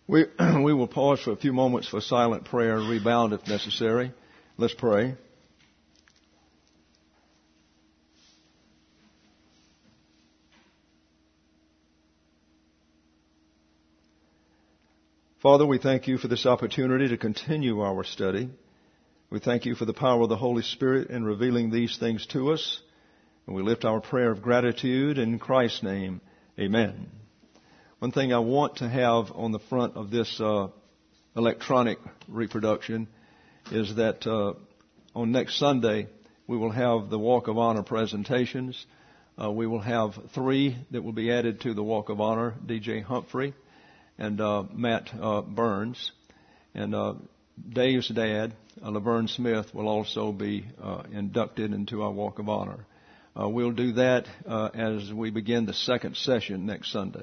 We will pause for a few moments for silent prayer and rebound if necessary. Let's pray. Father, we thank you for this opportunity to continue our study. We thank you for the power of the Holy Spirit in revealing these things to us. And we lift our prayer of gratitude in Christ's name. Amen. One thing I want to have on the front of this electronic reproduction is that on next Sunday we will have the Walk of Honor presentations. We will have 3 that will be added to the Walk of Honor, D.J. Humphrey and Matt Burns. And Dave's dad, Laverne Smith, will also be inducted into our Walk of Honor. We'll do that as we begin the second session next Sunday.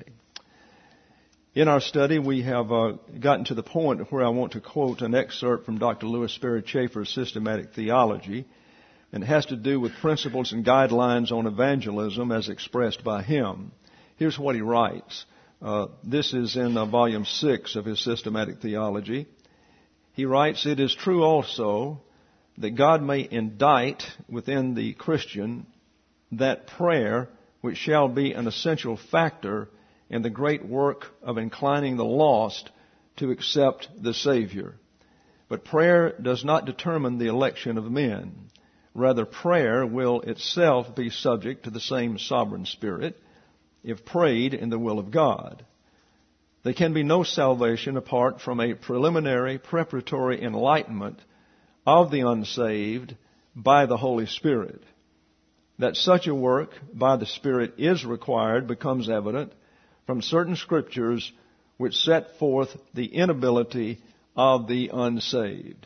In our study, we have gotten to the point where I want to quote an excerpt from Dr. Lewis Sperry Chafer's Systematic Theology, and it has to do with principles and guidelines on evangelism as expressed by him. Here's what he writes. This is in Volume 6 of his Systematic Theology. He writes, "It is true also that God may indict within the Christian that prayer which shall be an essential factor in the great work of inclining the lost to accept the Savior. But prayer does not determine the election of men. Rather, prayer will itself be subject to the same sovereign Spirit if prayed in the will of God. There can be no salvation apart from a preliminary, preparatory enlightenment of the unsaved by the Holy Spirit. That such a work by the Spirit is required becomes evident from certain scriptures which set forth the inability of the unsaved.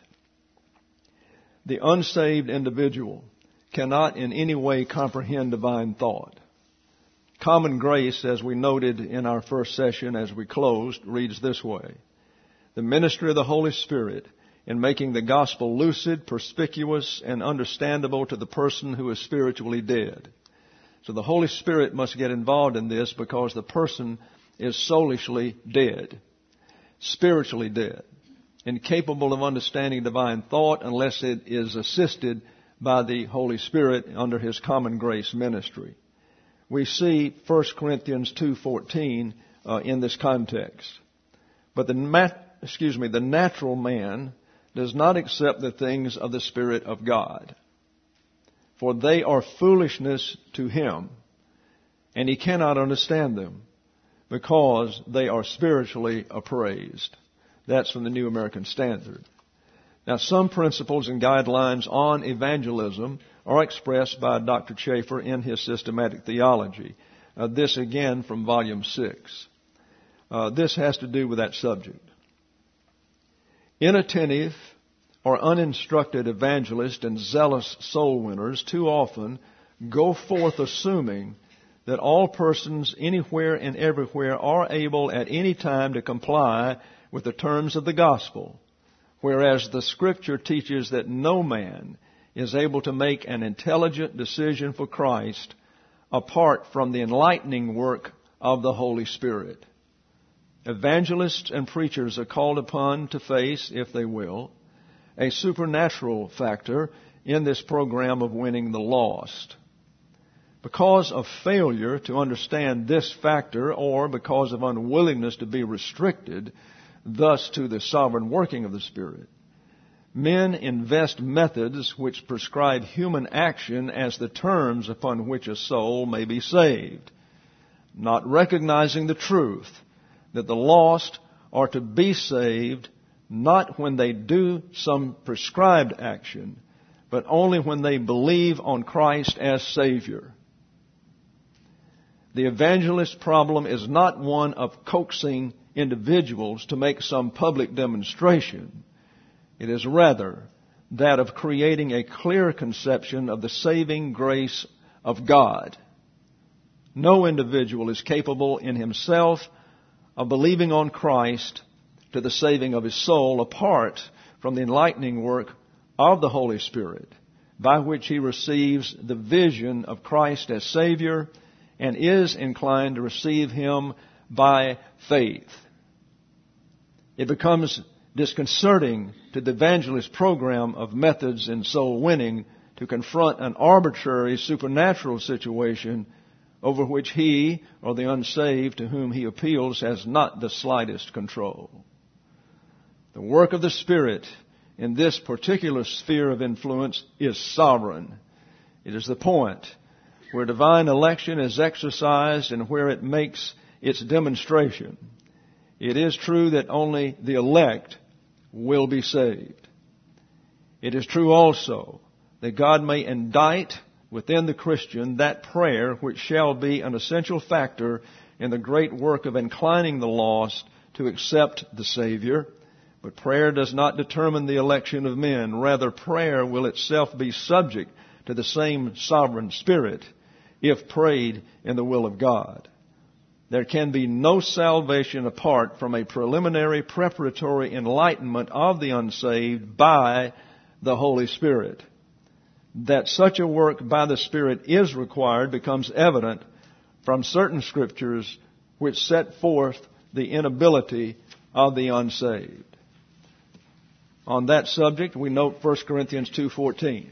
The unsaved individual cannot in any way comprehend divine thought. Common grace, as we noted in our first session as we closed, reads this way: the ministry of the Holy Spirit in making the gospel lucid, perspicuous, and understandable to the person who is spiritually dead. So the Holy Spirit must get involved in this because the person is soulishly dead, spiritually dead, incapable of understanding divine thought unless it is assisted by the Holy Spirit under His common grace ministry. We see 1 Corinthians 2:14 in this context. But the natural man does not accept the things of the Spirit of God, for they are foolishness to him, and he cannot understand them, because they are spiritually appraised. That's from the New American Standard. Now, some principles and guidelines on evangelism are expressed by Dr. Chafer in his Systematic Theology. This again from Volume 6. This has to do with that subject. Inattentive or uninstructed evangelists and zealous soul winners too often go forth assuming that all persons anywhere and everywhere are able at any time to comply with the terms of the gospel, whereas the Scripture teaches that no man is able to make an intelligent decision for Christ apart from the enlightening work of the Holy Spirit. Evangelists and preachers are called upon to face, if they will, a supernatural factor in this program of winning the lost. Because of failure to understand this factor, or because of unwillingness to be restricted, thus to the sovereign working of the Spirit, men invest methods which prescribe human action as the terms upon which a soul may be saved, not recognizing the truth that the lost are to be saved not when they do some prescribed action, but only when they believe on Christ as Savior. The evangelist problem is not one of coaxing individuals to make some public demonstration. It is rather that of creating a clear conception of the saving grace of God. No individual is capable in himself of believing on Christ to the saving of his soul apart from the enlightening work of the Holy Spirit, by which he receives the vision of Christ as Savior and is inclined to receive Him by faith. It becomes disconcerting to the evangelist program of methods in soul winning to confront an arbitrary supernatural situation over which he or the unsaved to whom he appeals has not the slightest control. The work of the Spirit in this particular sphere of influence is sovereign. It is the point where divine election is exercised and where it makes its demonstration. It is true that only the elect will be saved. It is true also that God may indict within the Christian that prayer which shall be an essential factor in the great work of inclining the lost to accept the Savior. But prayer does not determine the election of men. Rather, prayer will itself be subject to the same sovereign Spirit if prayed in the will of God. There can be no salvation apart from a preliminary preparatory enlightenment of the unsaved by the Holy Spirit. That such a work by the Spirit is required becomes evident from certain scriptures which set forth the inability of the unsaved. On that subject, we note 1 Corinthians 2:14.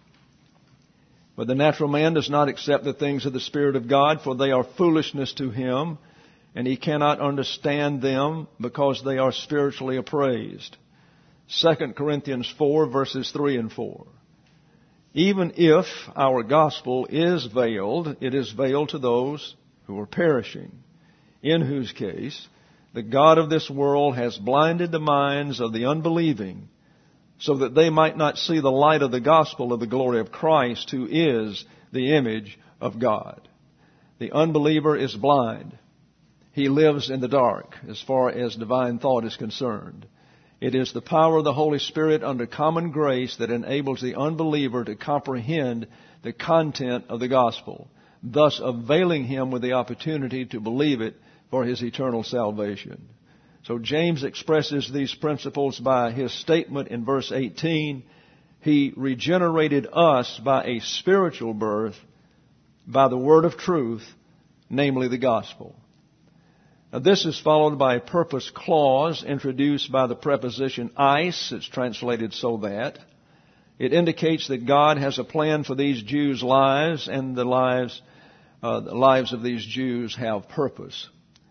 But the natural man does not accept the things of the Spirit of God, for they are foolishness to him, and he cannot understand them because they are spiritually appraised. 2 Corinthians 4, verses 3 and 4. Even if our gospel is veiled, it is veiled to those who are perishing, in whose case the God of this world has blinded the minds of the unbelieving, so that they might not see the light of the gospel of the glory of Christ, who is the image of God. The unbeliever is blind. He lives in the dark as far as divine thought is concerned. It is the power of the Holy Spirit under common grace that enables the unbeliever to comprehend the content of the gospel, thus availing him with the opportunity to believe it for his eternal salvation. So James expresses these principles by his statement in verse 18. He regenerated us by a spiritual birth, by the word of truth, namely the gospel. Now, this is followed by a purpose clause introduced by the preposition eis. It's translated so that. It indicates that God has a plan for these Jews' lives, and the lives of these Jews have purpose.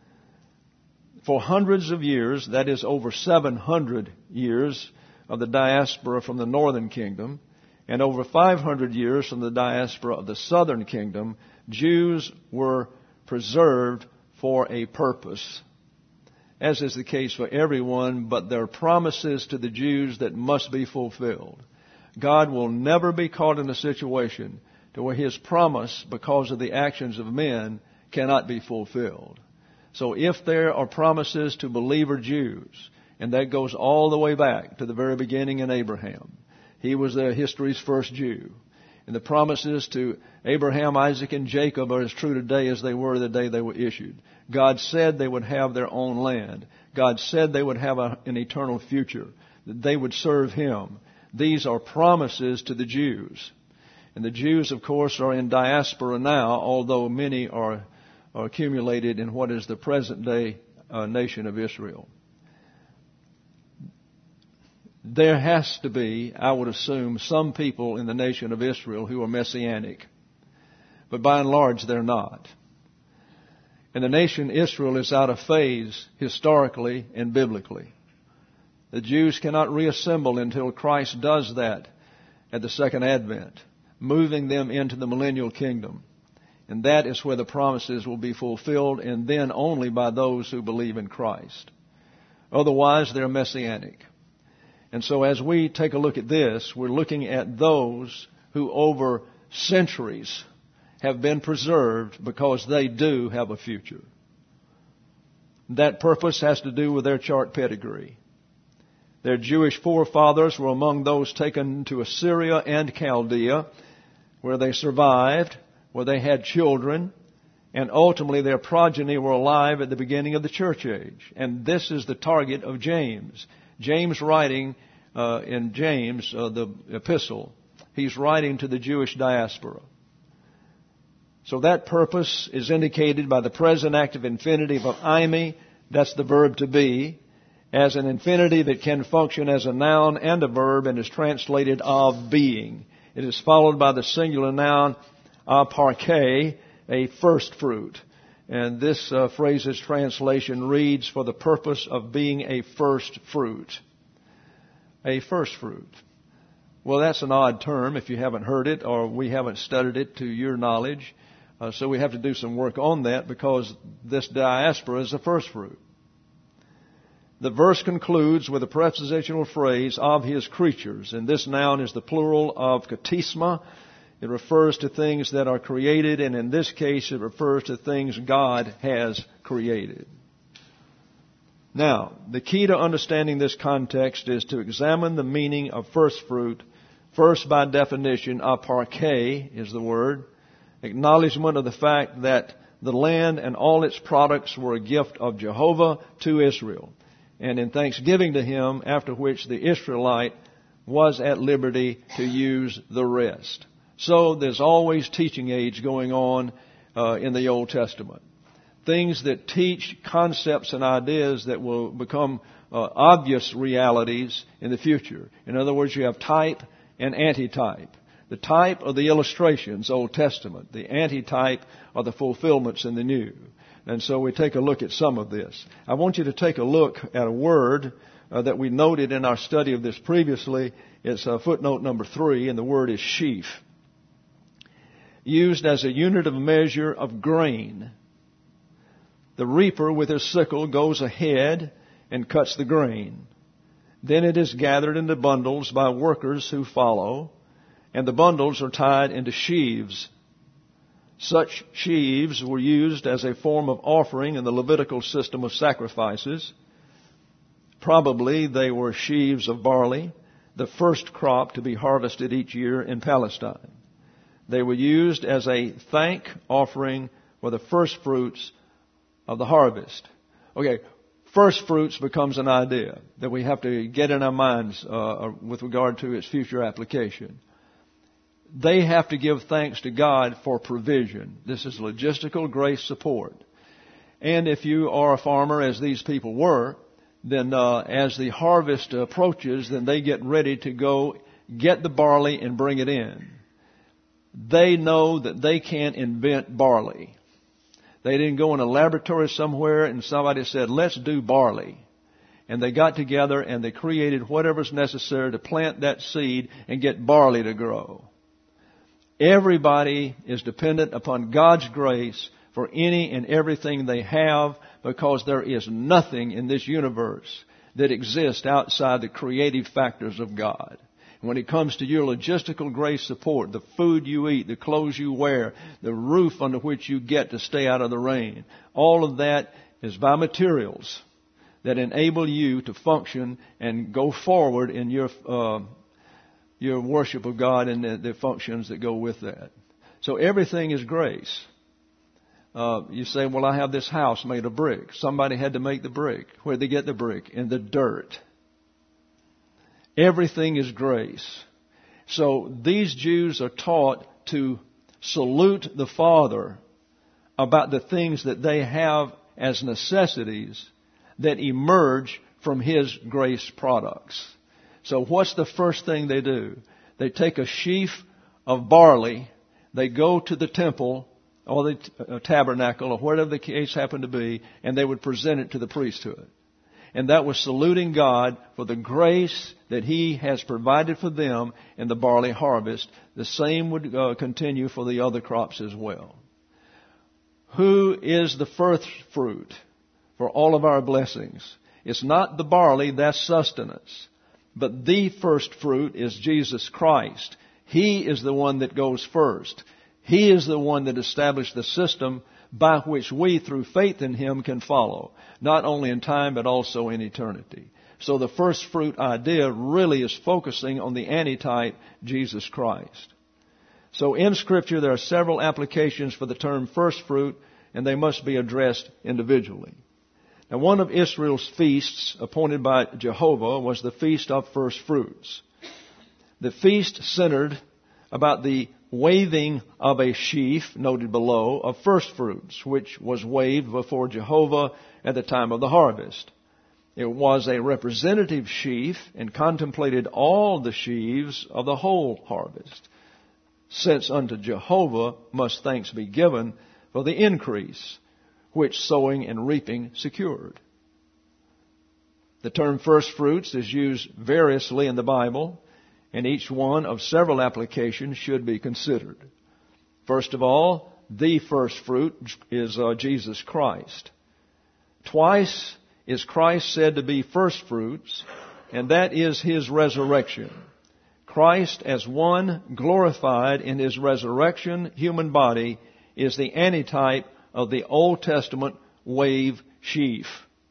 For hundreds of years, that is over 700 years of the diaspora from the northern kingdom, and over 500 years from the diaspora of the southern kingdom, Jews were preserved for a purpose, as is the case for everyone, but there are promises to the Jews that must be fulfilled. God will never be caught in a situation to where His promise, because of the actions of men, cannot be fulfilled. So if there are promises to believer Jews, and that goes all the way back to the very beginning in Abraham, he was their history's first Jew. And the promises to Abraham, Isaac, and Jacob are as true today as they were the day they were issued. God said they would have their own land. God said they would have an eternal future, that they would serve Him. These are promises to the Jews. And the Jews, of course, are in diaspora now, although many are accumulated in what is the present-day nation of Israel. There has to be, I would assume, some people in the nation of Israel who are messianic. But by and large, they're not. And the nation Israel is out of phase historically and biblically. The Jews cannot reassemble until Christ does that at the second advent, moving them into the millennial kingdom. And that is where the promises will be fulfilled, and then only by those who believe in Christ. Otherwise, they're messianic. And so as we take a look at this, we're looking at those who over centuries have been preserved because they do have a future. That purpose has to do with their chart pedigree. Their Jewish forefathers were among those taken to Assyria and Chaldea, where they survived, where they had children, and ultimately their progeny were alive at the beginning of the church age. And this is the target of James. James writing in James, the epistle, he's writing to the Jewish diaspora. So that purpose is indicated by the present active infinitive of eimi. That's the verb to be. as an infinity that can function as a noun and a verb and is translated of being. It is followed by the singular noun aparche, a first fruit. And this phrase's translation reads, for the purpose of being a first fruit. A first fruit. Well, that's an odd term if you haven't heard it or we haven't studied it to your knowledge. So we have to do some work on that because this diaspora is a first fruit. The verse concludes with a prepositional phrase, of his creatures. And this noun is the plural of katisma. It refers to things that are created, and in this case it refers to things God has created. Now, the key to understanding this context is to examine the meaning of first fruit. First, by definition, aparche is the word. Acknowledgement of the fact that the land and all its products were a gift of Jehovah to Israel. And in thanksgiving to Him, after which the Israelite was at liberty to use the rest. So there's always teaching aids going on in the Old Testament. Things that teach concepts and ideas that will become obvious realities in the future. In other words, you have type and antitype. The type are the illustrations, Old Testament. The antitype are the fulfillments in the New. And so we take a look at some of this. I want you to take a look at a word that we noted in our study of this previously. It's footnote number 3, and the word is sheaf. Used as a unit of measure of grain. The reaper with his sickle goes ahead and cuts the grain. Then it is gathered into bundles by workers who follow, and the bundles are tied into sheaves. Such sheaves were used as a form of offering in the Levitical system of sacrifices. Probably they were sheaves of barley, the first crop to be harvested each year in Palestine. They were used as a thank offering for the first fruits of the harvest. Okay, first fruits becomes an idea that we have to get in our minds with regard to its future application. They have to give thanks to God for provision. This is logistical grace support. And if you are a farmer, as these people were, then as the harvest approaches, then they get ready to go get the barley and bring it in. They know that they can't invent barley. They didn't go in a laboratory somewhere and somebody said, let's do barley. And they got together and they created whatever's necessary to plant that seed and get barley to grow. Everybody is dependent upon God's grace for any and everything they have, because there is nothing in this universe that exists outside the creative factors of God. When it comes to your logistical grace support, the food you eat, the clothes you wear, the roof under which you get to stay out of the rain, all of that is by materials that enable you to function and go forward in your worship of God and the functions that go with that. So everything is grace. You say, well, I have this house made of brick. Somebody had to make the brick. Where'd they get the brick? In the dirt. Everything is grace. So these Jews are taught to salute the Father about the things that they have as necessities that emerge from His grace products. So what's the first thing they do? They take a sheaf of barley, they go to the temple or the tabernacle or whatever the case happened to be, and they would present it to the priesthood. And that was saluting God for the grace that He has provided for them in the barley harvest. The same would continue for the other crops as well. Who is the first fruit for all of our blessings? It's not the barley, that's sustenance. But the first fruit is Jesus Christ. He is the one that goes first. He is the one that established the system by which we, through faith in Him, can follow, not only in time but also in eternity. So the first fruit idea really is focusing on the antitype, Jesus Christ. So in Scripture there are several applications for the term first fruit, and they must be addressed individually. Now, one of Israel's feasts appointed by Jehovah was the Feast of First Fruits. The feast centered about the waving of a sheaf, noted below, of first fruits, which was waved before Jehovah at the time of the harvest. It was a representative sheaf and contemplated all the sheaves of the whole harvest. Since unto Jehovah must thanks be given for the increase which sowing and reaping secured. The term first fruits is used variously in the Bible, and each one of several applications should be considered. First of all, the first fruit is Jesus Christ. Twice is Christ said to be first fruits, and that is His resurrection. Christ, as one glorified in His resurrection human body, is the antitype of the Old Testament wave sheaf.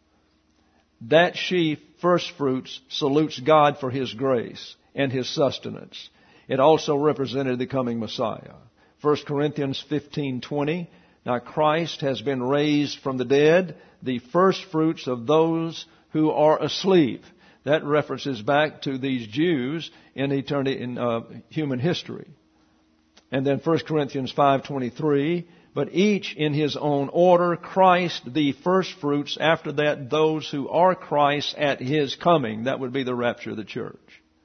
That sheaf, first fruits, salutes God for His grace and His sustenance. It also represented the coming Messiah. 1 Corinthians 15:20, now Christ has been raised from the dead, the first fruits of those who are asleep. That references back to these Jews in eternity, in human history. And then 1 Corinthians 5:23, but each in his own order, Christ the first fruits, after that those who are Christ at His coming. That would be the rapture of the church.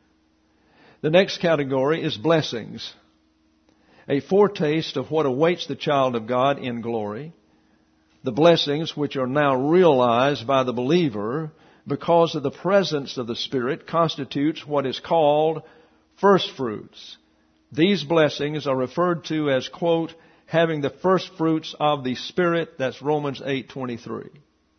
The next category is blessings, a foretaste of what awaits the child of God in glory. The blessings which are now realized by the believer because of the presence of the Spirit constitutes what is called first fruits. These blessings are referred to as, quote, having the first fruits of the Spirit. That's Romans 8:23.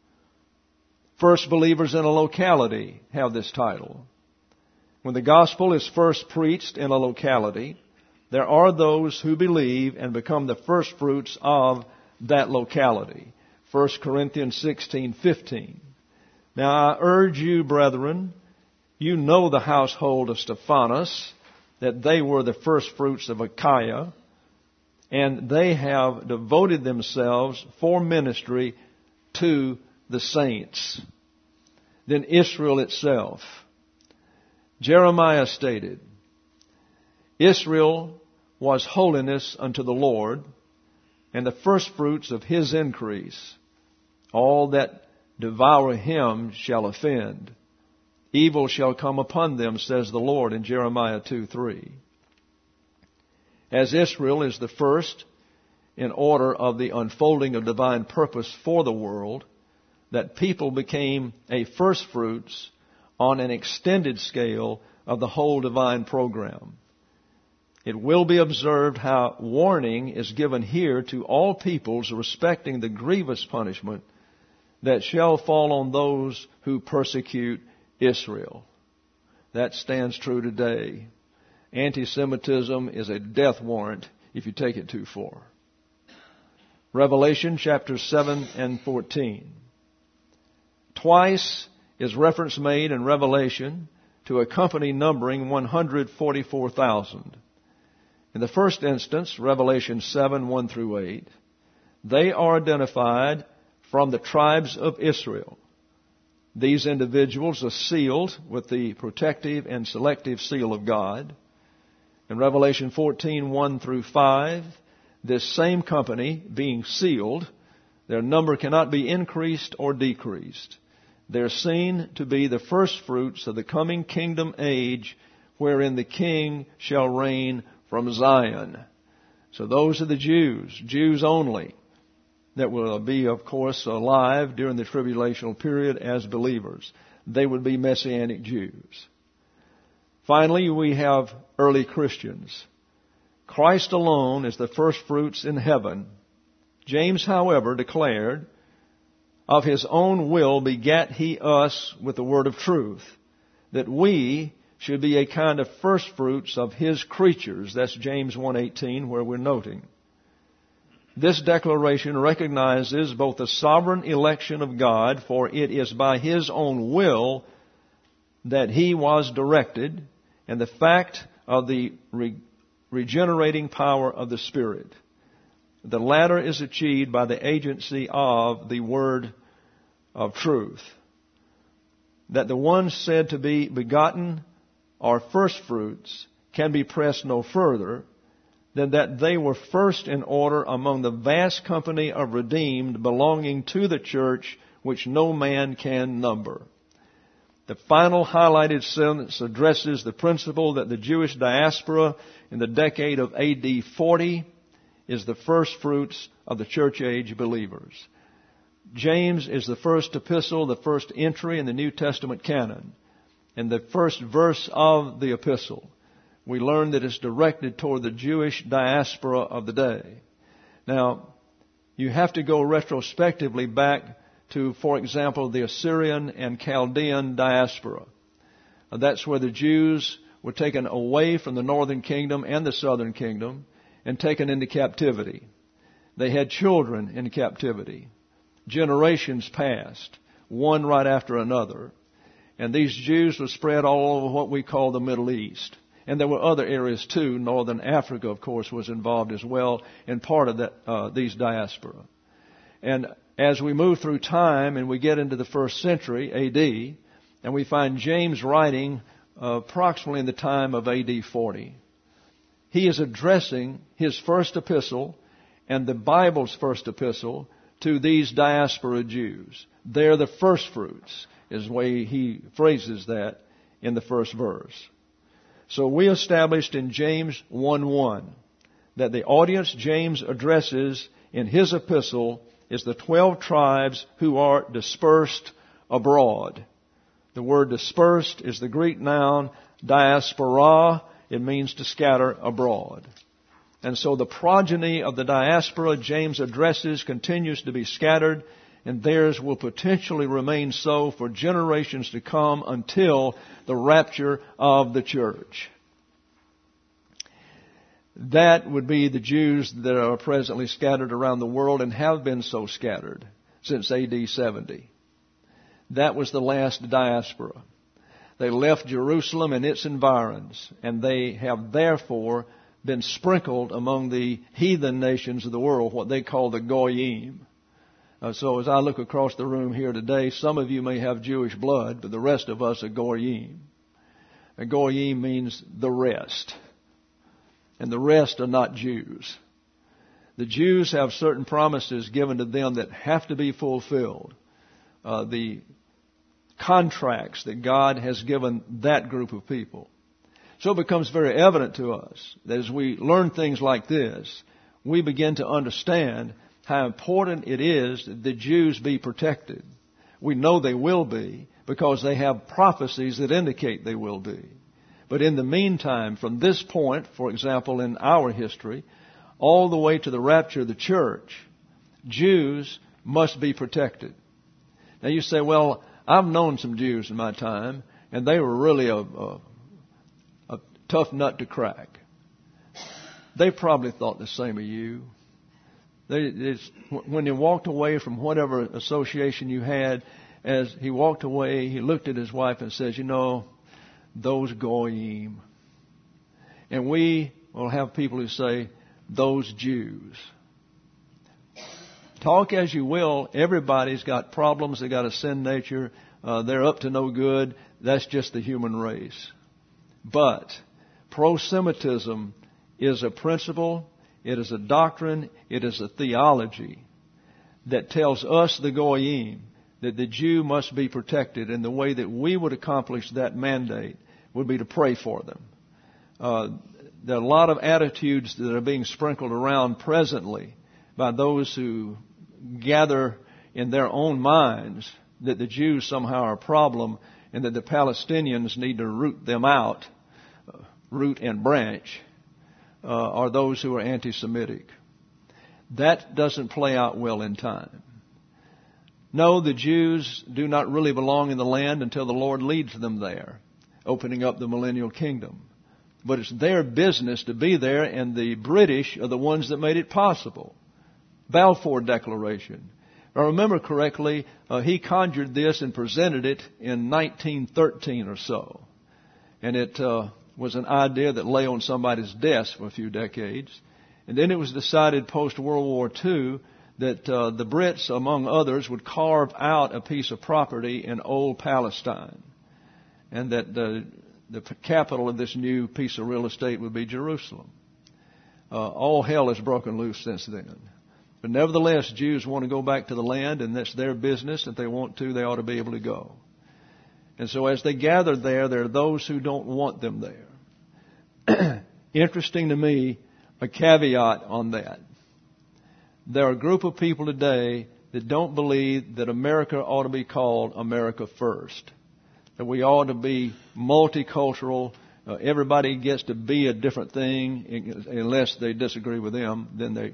First believers in a locality have this title. When the gospel is first preached in a locality, there are those who believe and become the first fruits of that locality. 1 Corinthians 16:15. Now I urge you, brethren, you know the household of Stephanas, that they were the first fruits of Achaia, and they have devoted themselves for ministry to the saints. Then Israel itself. Jeremiah stated, Israel was holiness unto the Lord, and the first fruits of His increase. All that devour Him shall offend. Evil shall come upon them, says the Lord in Jeremiah 2:3. As Israel is the first in order of the unfolding of divine purpose for the world, that people became a first fruits on an extended scale of the whole divine program. It will be observed how warning is given here to all peoples respecting the grievous punishment that shall fall on those who persecute Israel. That stands true today. Anti-Semitism is a death warrant if you take it too far. Revelation chapters 7 and 14. Twice is reference made in Revelation to a company numbering 144,000. In the first instance, Revelation 7, 1 through 8, they are identified from the tribes of Israel. These individuals are sealed with the protective and selective seal of God. In Revelation 14, 1 through 5, this same company being sealed, their number cannot be increased or decreased. They're seen to be the first fruits of the coming kingdom age wherein the King shall reign from Zion. So those are the Jews only, that will be, of course, alive during the tribulational period as believers. They would be Messianic Jews. Finally, we have early Christians. Christ alone is the first fruits in heaven. James, however, declared, of His own will begat He us with the word of truth, that we should be a kind of first fruits of His creatures. That's James 1:18, where we're noting. This declaration recognizes both the sovereign election of God, for it is by His own will that He was directed, and the fact of the regenerating power of the Spirit. The latter is achieved by the agency of the word of truth. That the ones said to be begotten or first fruits can be pressed no further than that they were first in order among the vast company of redeemed belonging to the church which no man can number. The final highlighted sentence addresses the principle that the Jewish diaspora in the decade of AD 40 is the first fruits of the church age believers. James is the first epistle, the first entry in the New Testament canon. In the first verse of the epistle, we learn that it's directed toward the Jewish diaspora of the day. Now, you have to go retrospectively back to, for example, the Assyrian and Chaldean diaspora. That's where the Jews were taken away from the northern kingdom and the southern kingdom and taken into captivity. They had children in captivity. Generations passed, one right after another. And these Jews were spread all over what we call the Middle East. And there were other areas too. Northern Africa, of course, was involved as well in part of that, these diaspora. And as we move through time and we get into the first century AD, and we find James writing approximately in the time of AD 40. He is addressing his first epistle and the Bible's first epistle to these diaspora Jews. They're the first fruits, is the way he phrases that in the first verse. So we established in James 1:1 that the audience James addresses in his epistle is the 12 tribes who are dispersed abroad. The word dispersed is the Greek noun diaspora. It means to scatter abroad. And so the progeny of the diaspora James addresses continues to be scattered, and theirs will potentially remain so for generations to come until the rapture of the church. That would be the Jews that are presently scattered around the world and have been so scattered since AD 70. That was the last diaspora. They left Jerusalem and its environs, and they have therefore been sprinkled among the heathen nations of the world, what they call the Goyim. So as I look across the room here today, some of you may have Jewish blood, but the rest of us are Goyim. And Goyim means the rest. And the rest are not Jews. The Jews have certain promises given to them that have to be fulfilled. The contracts that God has given that group of people. So it becomes very evident to us that as we learn things like this, we begin to understand how important it is that the Jews be protected. We know they will be because they have prophecies that indicate they will be. But in the meantime, from this point, for example, in our history, all the way to the rapture of the church, Jews must be protected. Now you say, well, I've known some Jews in my time, and they were really a tough nut to crack. They probably thought the same of you. When he walked away from whatever association you had, as he walked away, he looked at his wife and says, you know, those Goyim. And we will have people who say, those Jews. Talk as you will, everybody's got problems, they got a sin nature, they're up to no good. That's just the human race. But pro-Semitism is a principle, it is a doctrine, it is a theology that tells us, the Goyim, that the Jew must be protected, and the way that we would accomplish that mandate would be to pray for them. There are a lot of attitudes that are being sprinkled around presently by those who gather in their own minds that the Jews somehow are a problem and that the Palestinians need to root them out, root and branch, are those who are anti-Semitic. That doesn't play out well in time. No, the Jews do not really belong in the land until the Lord leads them there, opening up the millennial kingdom. But it's their business to be there, and the British are the ones that made it possible. Balfour Declaration. If I remember correctly, he conjured this and presented it in 1913 or so. And it was an idea that lay on somebody's desk for a few decades. And then it was decided post-World War II that the Brits, among others, would carve out a piece of property in old Palestine. And that the capital of this new piece of real estate would be Jerusalem. All hell has broken loose since then. But nevertheless, Jews want to go back to the land, and that's their business. If they want to, they ought to be able to go. And so as they gather there are those who don't want them there. Interesting to me, a caveat on that. There are a group of people today that don't believe that America ought to be called America First. That we ought to be multicultural. Everybody gets to be a different thing unless they disagree with them. Then they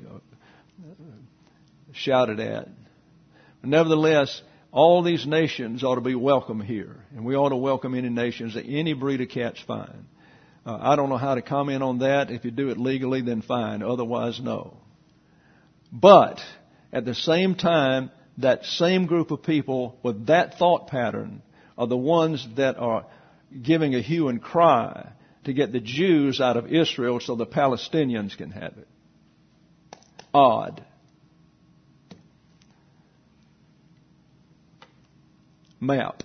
shout it at. Nevertheless, all these nations ought to be welcome here. And we ought to welcome any nations, any breed of cat's fine. I don't know how to comment on that. If you do it legally, then fine. Otherwise, no. But at the same time, that same group of people with that thought pattern are the ones that are giving a hue and cry to get the Jews out of Israel so the Palestinians can have it. Odd. Map.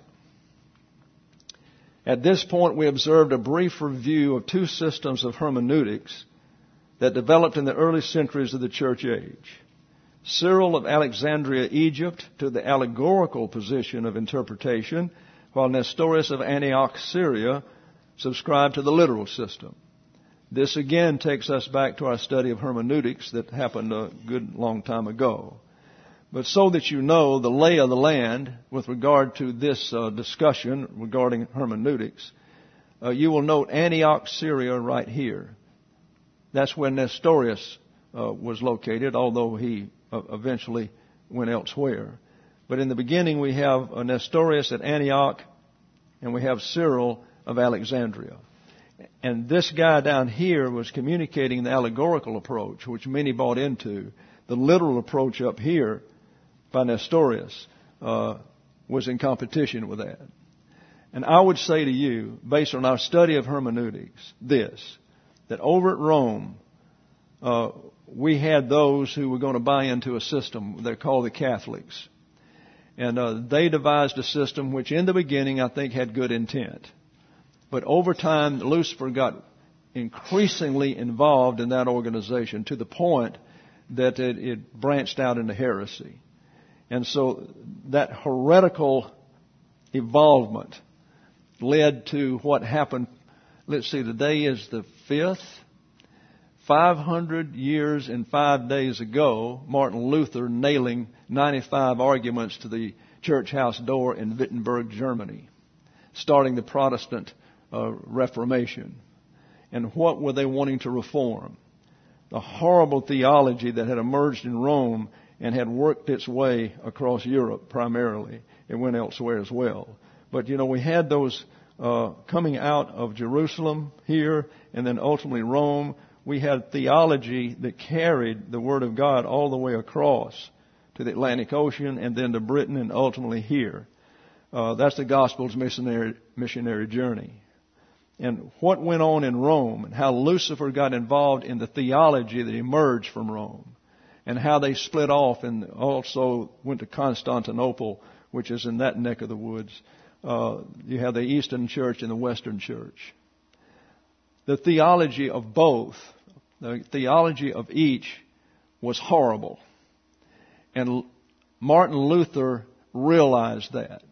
At this point, we observed a brief review of two systems of hermeneutics that developed in the early centuries of the church age. Cyril of Alexandria, Egypt, took the allegorical position of interpretation, while Nestorius of Antioch, Syria, subscribed to the literal system. This again takes us back to our study of hermeneutics that happened a good long time ago. But so that you know the lay of the land with regard to this discussion regarding hermeneutics, you will note Antioch, Syria right here. That's where Nestorius was located, although he eventually went elsewhere. But in the beginning we have Nestorius at Antioch and we have Cyril of Alexandria. And this guy down here was communicating the allegorical approach, which many bought into. The literal approach up here by Nestorius was in competition with that. And I would say to you, based on our study of hermeneutics, that over at Rome, we had those who were going to buy into a system. They're called the Catholics. And they devised a system which in the beginning I think had good intent. But over time, Lucifer got increasingly involved in that organization to the point that it branched out into heresy. And so that heretical evolvement led to what happened. Let's see, today is the 5th. 500 years and 5 days ago, Martin Luther nailing 95 arguments to the church house door in Wittenberg, Germany, starting the Protestant Reformation. And what were they wanting to reform? The horrible theology that had emerged in Rome and had worked its way across Europe primarily. It went elsewhere as well. But, we had those coming out of Jerusalem here and then ultimately Rome. We had theology that carried the Word of God all the way across to the Atlantic Ocean and then to Britain and ultimately here. That's the gospel's missionary journey. And what went on in Rome and how Lucifer got involved in the theology that emerged from Rome and how they split off and also went to Constantinople, which is in that neck of the woods. You have the Eastern Church and the Western Church. The theology of both, the theology of each was horrible. And Martin Luther realized that.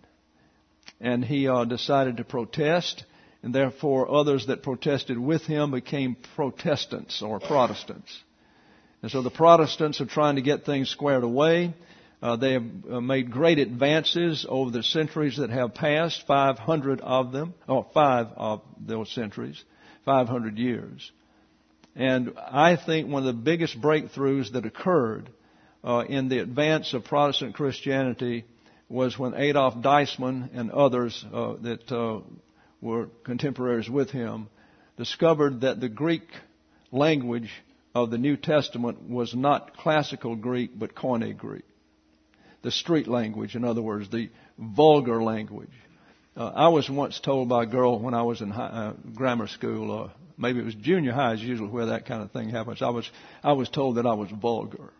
And he decided to protest. And therefore others that protested with him became Protestants or Protestants. And so the Protestants are trying to get things squared away. They have made great advances over the centuries that have passed, 500 of them, or 5 of those centuries, 500 years. And I think one of the biggest breakthroughs that occurred in the advance of Protestant Christianity was when Adolf Deismann and others that were contemporaries with him discovered that the Greek language of the New Testament was not classical Greek but Koine Greek. The street language, in other words, the vulgar language. I was once told by a girl when I was in grammar school, maybe it was junior high is usually where that kind of thing happens. I was told that I was vulgar.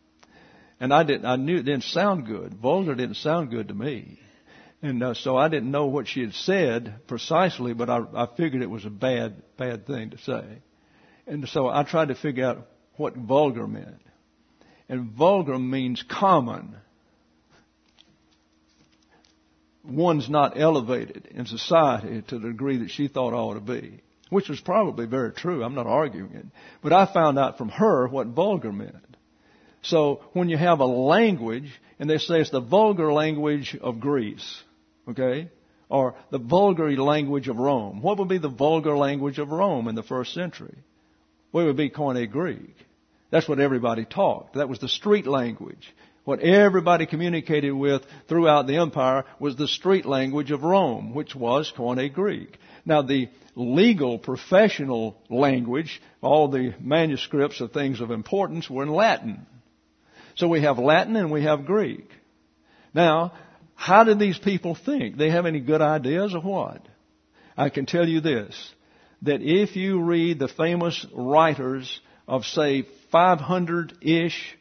And I knew it didn't sound good. Vulgar didn't sound good to me. And so I didn't know what she had said precisely, but I figured it was a bad thing to say. And so I tried to figure out what vulgar meant. And vulgar means common. one's not elevated in society to the degree that she thought I ought to be, which was probably very true. I'm not arguing it. But I found out from her what vulgar meant. So when you have a language, and they say it's the vulgar language of Greece, okay, or the vulgar language of Rome. What would be the vulgar language of Rome in the first century? Well, it would be Koine Greek. That's what everybody talked. That was the street language. What everybody communicated with throughout the empire was the street language of Rome, which was Koine Greek. Now, the legal, professional language, all the manuscripts of things of importance were in Latin. So we have Latin and we have Greek. Now, how did these people think? They have any good ideas or what? I can tell you this, that if you read the famous writers of, say, 500-ish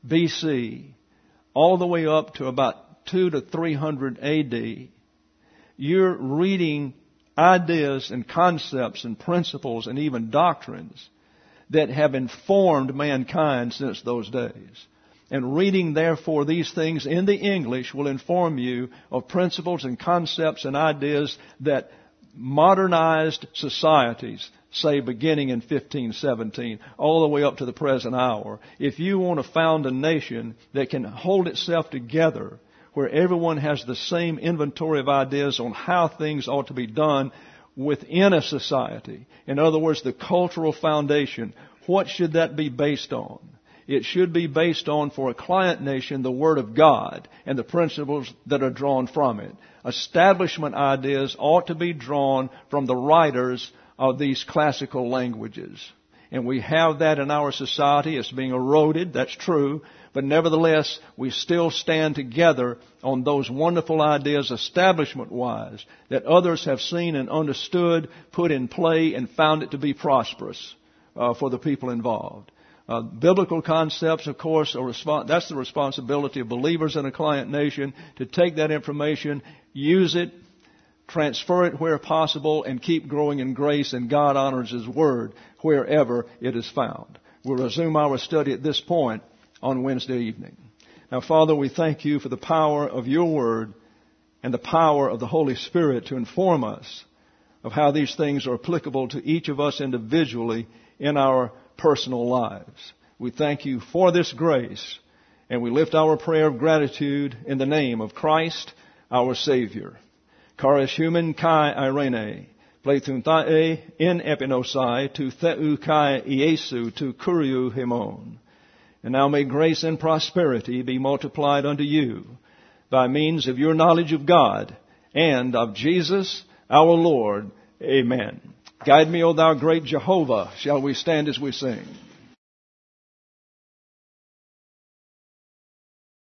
BC, all the way up to about 200 to 300 AD, you're reading ideas and concepts and principles and even doctrines that have informed mankind since those days. And reading, therefore, these things in the English will inform you of principles and concepts and ideas that modernized societies, say beginning in 1517, all the way up to the present hour. If you want to found a nation that can hold itself together, where everyone has the same inventory of ideas on how things ought to be done within a society, in other words, the cultural foundation, what should that be based on? It should be based on, for a client nation, the Word of God and the principles that are drawn from it. Establishment ideas ought to be drawn from the writers of these classical languages. And we have that in our society. It's being eroded, that's true. But nevertheless, we still stand together on those wonderful ideas establishment-wise that others have seen and understood, put in play, and found it to be prosperous for the people involved. Biblical concepts, of course, that's the responsibility of believers in a client nation to take that information, use it, transfer it where possible, and keep growing in grace, and God honors His Word wherever it is found. We'll resume our study at this point on Wednesday evening. Now, Father, we thank You for the power of Your Word and the power of the Holy Spirit to inform us of how these things are applicable to each of us individually in our personal lives. We thank You for this grace, and we lift our prayer of gratitude in the name of Christ, our Savior. Charis human kai irene, pleithun tae in epinosai tu theu kai Iesu tu kuriu himon. And now may grace and prosperity be multiplied unto you by means of your knowledge of God and of Jesus our Lord. Amen. Guide me, O thou great Jehovah. Shall we stand as we sing?